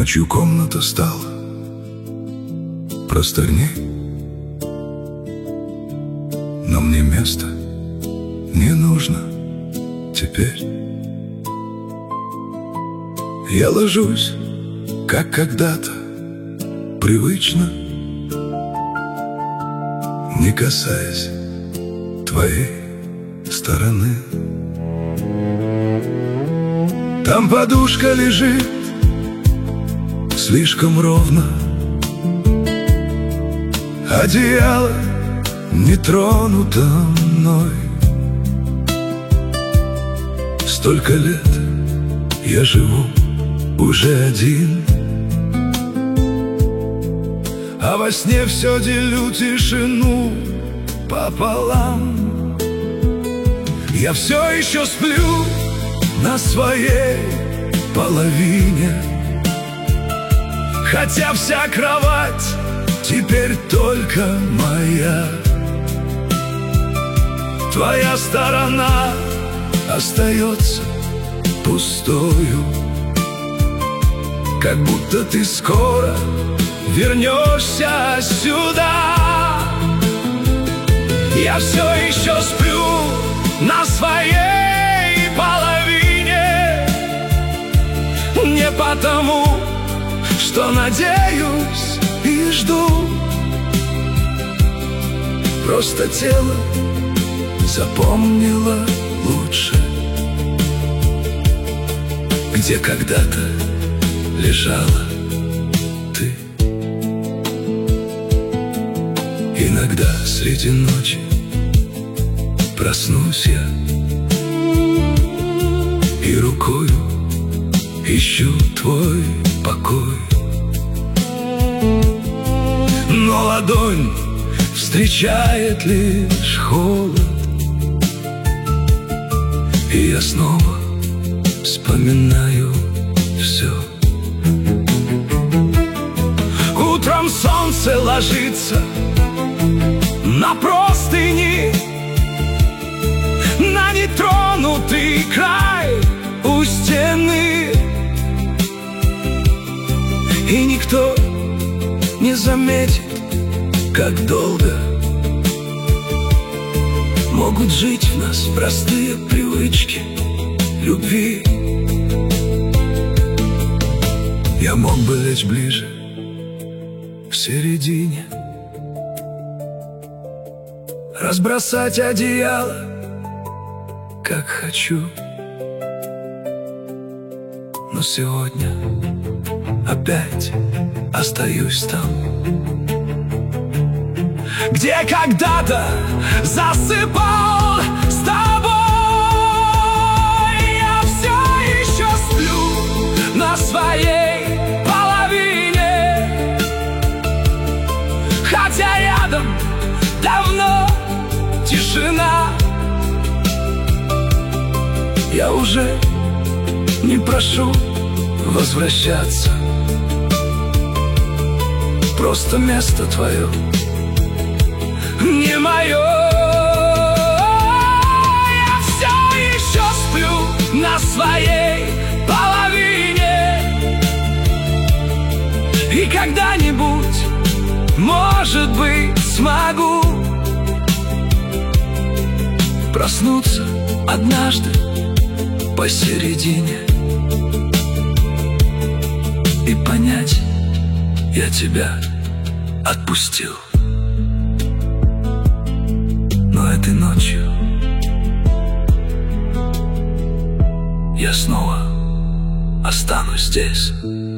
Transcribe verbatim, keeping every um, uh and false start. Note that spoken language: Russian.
Ночью комната стала просторней, но мне места не нужно теперь. Я ложусь, как когда-то, привычно, не касаясь твоей стороны. Там подушка лежит слишком ровно, одеяло не тронуто мной. Столько лет я живу уже один, а во сне все делю тишину пополам. Я все еще сплю на своей половине, хотя вся кровать теперь только моя. Твоя сторона остается пустою, как будто ты скоро вернешься сюда. Я все еще сплю на своей половине, не потому, что надеюсь и жду. Просто тело запомнило лучше, где когда-то лежала ты. Иногда среди ночи проснусь я и рукою ищу твой покой, но ладонь встречает лишь холод, и я снова вспоминаю все. Утром солнце ложится на простыни, на нетронутый край у стены, и никто не заметит, как долго могут жить в нас простые привычки любви. Я мог бы лечь ближе, в середине, разбросать одеяло, как хочу. Но сегодня опять остаюсь там, где когда-то засыпал с тобой. Я все еще сплю на своей половине, хотя рядом давно тишина. Я уже не прошу возвращаться, просто место твое не мое. Я все еще сплю на своей половине, и когда-нибудь, может быть, смогу проснуться однажды посередине и понять, я тебя отпустил. Но этой ночью я снова останусь здесь.